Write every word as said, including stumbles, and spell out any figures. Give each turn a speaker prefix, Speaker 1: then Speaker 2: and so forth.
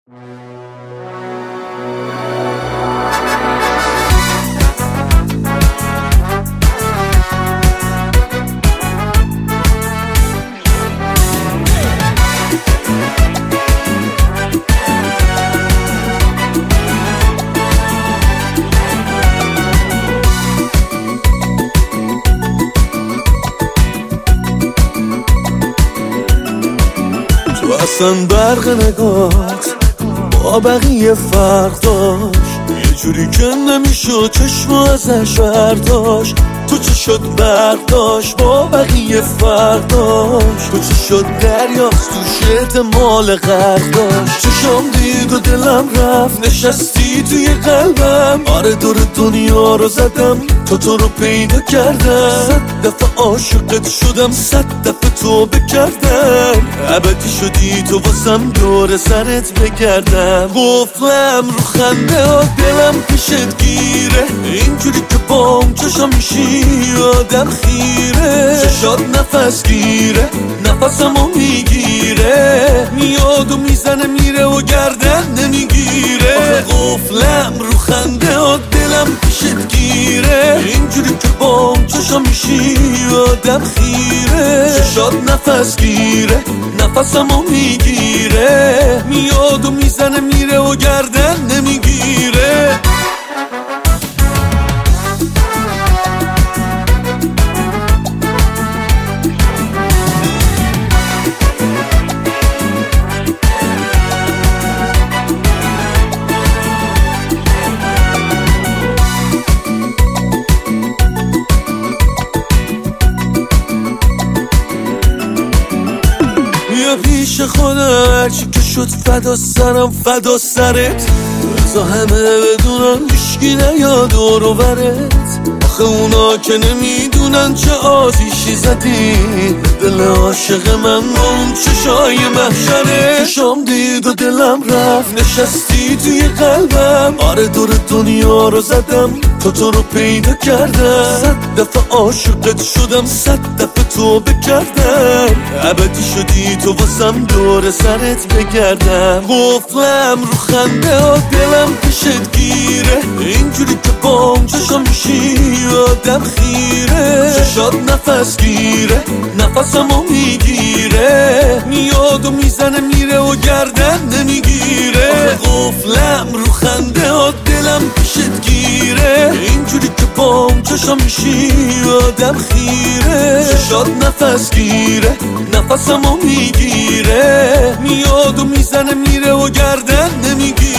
Speaker 1: تو اصلا برق نگات با بقیه فرق داشت، یه جوری که نمیشد چشم ازش برداشت. تو چه شد برق داشت با بقیه فرق داشت، تو چه شد دریاست توش احتمال غرق داشت. چشم دید و دلم رفت نشستی توی قلبم، آره دور دنیا رو زدم تو تو رو پیدا کردم. صد دفعه عاشقت شدم، صد دفعه توبه کردم، ابدی شدی تو واسم دور سرت بگردم. قفلم رو خنده ها دلم پیشت گیره، اینجوری که بام چشم میشی آدم خیره. چشات نفس گیره نفسمو میگیره، میاد و میزنه میره و گردن نمیگیره. آخه قفلم رو خنده ها دلم پیشت گیره، اینجوری که بام چشم میشی آدم خیره. چشات نفس گیره نفسمو میگیره، میاد و میزنه میره و گردن نمیگیره. بیا پیش خودم هرچی که شد فدا سرم فدا سرت، بزا همه بدونن هیشگی نیاد دور و برت. آخه اونا که نمیدونن چه آتیشی زدی دل عاشق من با اون چشای محشره. چشام دید و دلم رفت نشستی توی قلبم، آره دور دنیا رو زدم تو تو رو پیدا کردم. صد دفعه عاشقت شدم، صد دفعه توبه کردم، ابدی شدی تو واسم دور سرت بگردم. قفلم رو خنده ها دلم پیشت گیره، اینجوری که بام چشم میشی آدم خیره. چشات نفس گیره نفسمو میگیره، میاد و میزنه میره و گردن نمیگیره. آخه قفلم رو خنده ها دلم پیشت گیره، اینجوری که بام چشم میشی آدم خیره. چشات نفس گیره نفسمو میگیره، میاد و میزنه میره و گردن نمیگیره.